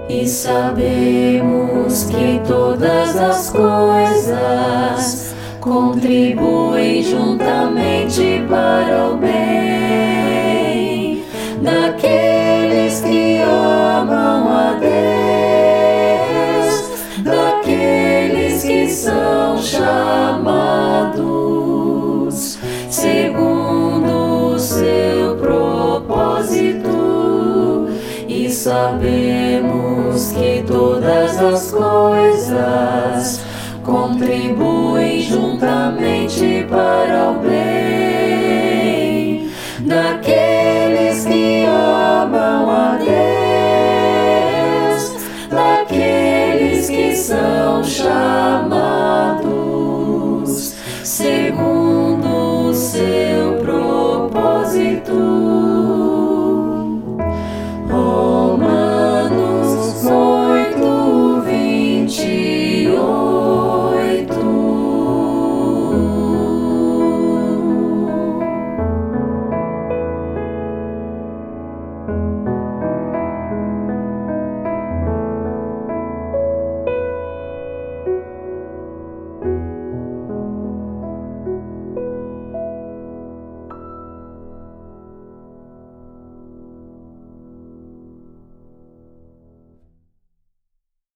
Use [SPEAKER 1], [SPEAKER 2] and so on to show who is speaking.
[SPEAKER 1] E sabemos que todas as coisas contribuem juntamente para o bem daqueles que amam a Deus, daqueles que são chamados segundo o seu propósito. E sabemos que todas as coisas contribuem juntamente para o bem daqueles que amam a Deus, daqueles que são chamados segundo o seu propósito.